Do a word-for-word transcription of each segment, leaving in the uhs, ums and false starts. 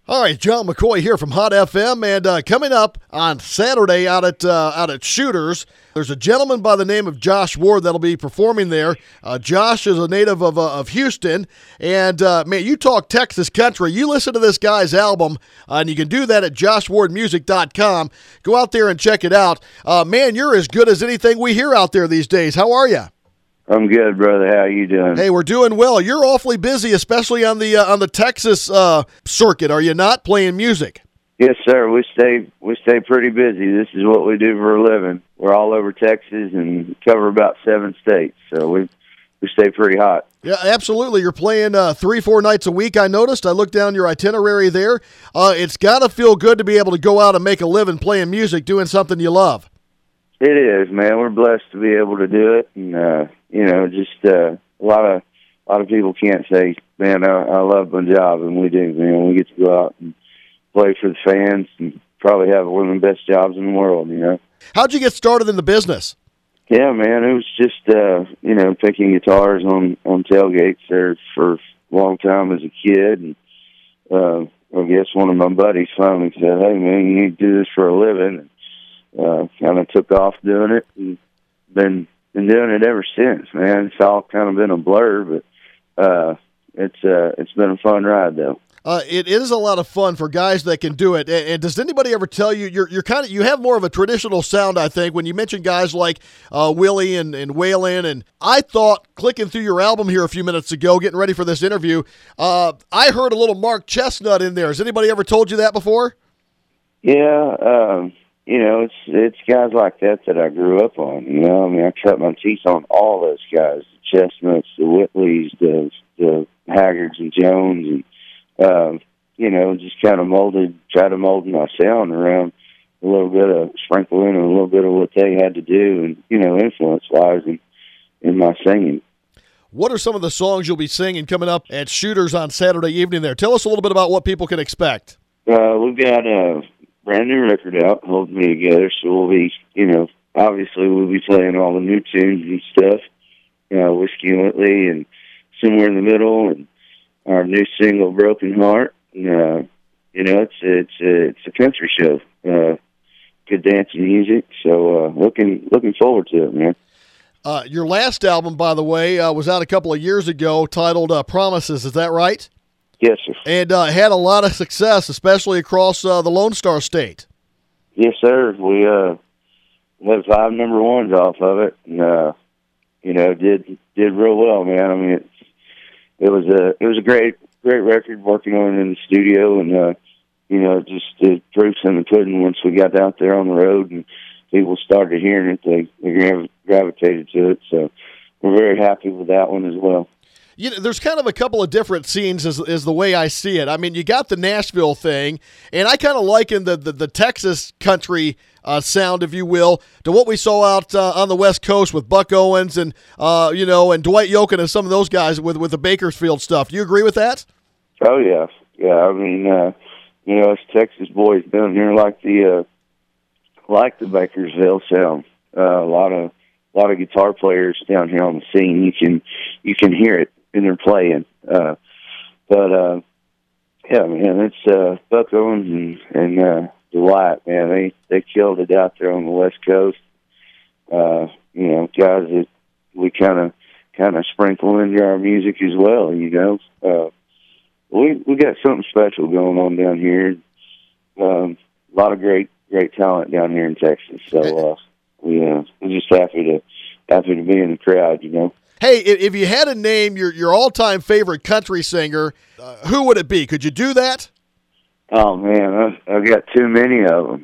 All right, John McCoy here from Hot F M, and uh, coming up on Saturday out at uh, out at Shooters, there's a gentleman by the name of Josh Ward that'll be performing there. Uh, Josh is a native of uh, of Houston, and uh, man, you talk Texas country, you listen to this guy's album, uh, and you can do that at josh ward music dot com. Go out there and check it out. Uh, man, you're as good as anything we hear out there these days. How are you? I'm good, brother. How you doing? Hey, we're doing well. You're awfully busy, especially on the uh, on the Texas uh, circuit. Are you not playing music? Yes, sir. We stay we stay pretty busy. This is what we do for a living. We're all over Texas and cover about seven states, so we we stay pretty hot. Yeah, absolutely. You're playing uh, three, four nights a week. I noticed. I looked down your itinerary there. Uh, it's got to feel good to be able to go out and make a living playing music, doing something you love. It is, man. We're blessed to be able to do it, and uh, you know, just uh, a lot of a lot of people can't say, "Man, I, I love my job," and we do. Man, we get to go out and play for the fans, and probably have one of the best jobs in the world. You know. How'd you get started in the business? Yeah, man, it was just uh, you know picking guitars on on tailgates there for a long time as a kid, and uh, I guess one of my buddies finally said, "Hey, man, you need to do this for a living." Uh, kind of took off doing it, and been been doing it ever since. Man, it's all kind of been a blur, but uh, it's uh, it's been a fun ride though. Uh, it is a lot of fun for guys that can do it. And, and does anybody ever tell you you're you're kind of you have more of a traditional sound? I think when you mention guys like uh, Willie and and Waylon, and I thought clicking through your album here a few minutes ago, getting ready for this interview, uh, I heard a little Mark Chestnut in there. Has anybody ever told you that before? Yeah. Um, You know, it's it's guys like that that I grew up on. You know, I mean, I cut my teeth on all those guys: the Chestnuts, the Whitleys, the the Haggards and Jones, and uh, you know, just kind of molded, try to mold my sound around a little bit of sprinkling and a little bit of what they had to do, and you know, influence wise in in my singing. What are some of the songs you'll be singing coming up at Shooters on Saturday evening? There, tell us a little bit about what people can expect. Uh, we've got a uh, brand new record out, Hold Me Together, so we'll be, you know, obviously we'll be playing all the new tunes and stuff, you know, Whiskey and Whitley and Somewhere in the Middle, and our new single, Broken Heart. And, uh, you know, it's it's it's a country show, uh, good dancing music, so uh, looking looking forward to it, man. Uh, your last album, by the way, uh, was out a couple of years ago, titled uh, Promises, is that right? Yes, sir. And uh, had a lot of success, especially across uh, the Lone Star State. Yes, sir. We uh, had five number ones off of it, and uh, you know, did did real well, man. I mean, it, it was a it was a great great record working on it in the studio, and uh, you know, just the proofs in the pudding. Once we got out there on the road and people started hearing it, they they grav- gravitated to it. So we're very happy with that one as well. You know, there's kind of a couple of different scenes is, is the way I see it. I mean, you got the Nashville thing, and I kind of liken the, the, the Texas country uh, sound, if you will, to what we saw out uh, on the West Coast with Buck Owens and, uh, you know, and Dwight Yoakam and some of those guys with, with the Bakersfield stuff. Do you agree with that? Oh, yeah. Yeah, I mean, uh, you know, us Texas boys down here like the, uh, like the Bakersfield sound. Uh, a lot of a lot of guitar players down here on the scene. You can you can hear it in their playing. Uh, but, uh, yeah, man, it's uh, Buck Owens and, and uh, Dwight, man. They, they killed it out there on the West Coast. Uh, you know, guys that we kind of kind of sprinkle into our music as well, you know. Uh, we we got something special going on down here. Um, a lot of great great talent down here in Texas. So uh, we uh, we're just happy to happy to be in the crowd, you know. Hey, if you had to name your, your all-time favorite country singer, uh, who would it be? Could you do that? Oh, man, I've, I've got too many of them.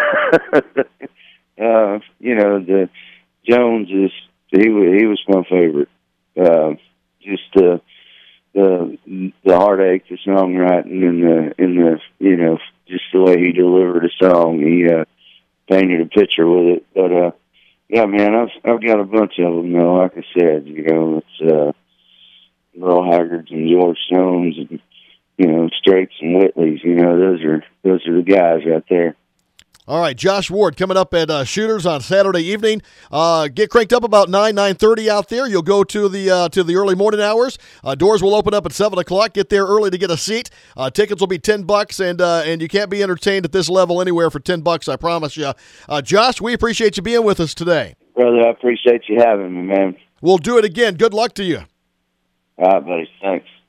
uh, you know, the Jones is he he was my favorite. Uh, just uh, the the heartache, the songwriting, and the and the you know just the way he delivered a song. He uh, painted a picture with it, but. Uh, Yeah, man, I've I've got a bunch of them though. Like I said, you know, it's uh, Earl Haggards and George Jones and you know Straits and Whitleys. You know, those are those are the guys right there. All right, Josh Ward coming up at uh, Shooters on Saturday evening. Uh, get cranked up about nine, nine thirty out there. You'll go to the uh, to the early morning hours. Uh, doors will open up at seven o'clock. Get there early to get a seat. Uh, tickets will be ten bucks, and uh, and you can't be entertained at this level anywhere for ten bucks, I promise you. Uh, Josh, we appreciate you being with us today. Brother, I appreciate you having me, man. We'll do it again. Good luck to you. All right, buddy. Thanks.